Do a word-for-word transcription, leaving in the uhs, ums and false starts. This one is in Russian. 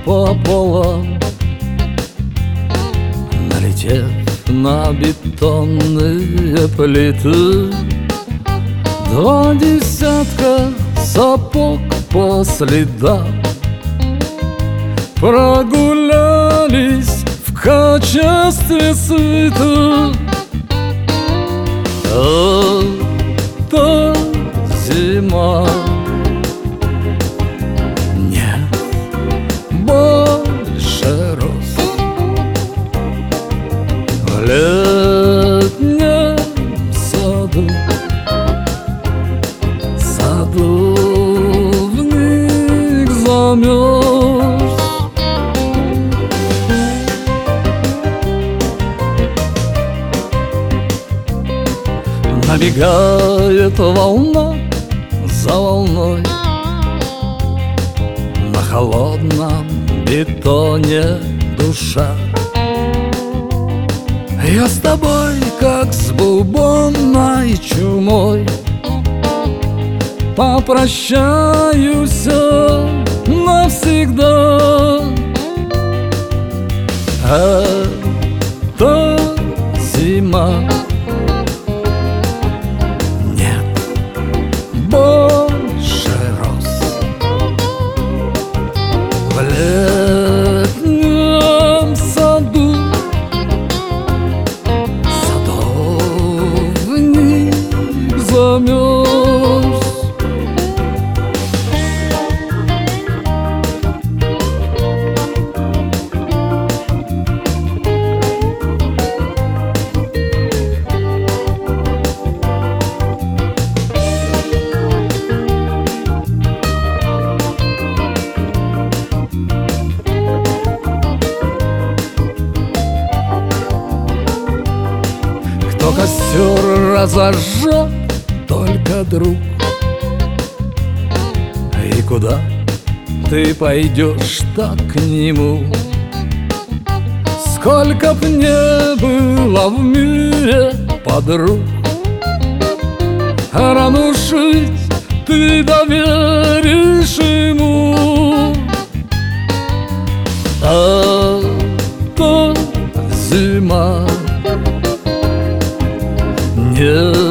пополам, налетев на бетонные плиты. Два десятка сапог по следам прогулялись в качестве свиты. Это зима, нет больше роз в летнем саду. Садовник замерз. Набегает волна за волной на холодном бетоне душа. Я с тобой, как с бубонной чумой, попрощаюсь навсегда. Это зима, нет больше роз в летнем саду. Садовник замерз. Кто костер разожжет, только друг. И куда ты пойдешь, так к нему? Сколько б не было в мире подруг, рану шить ты доверишь ему. Это зима, нет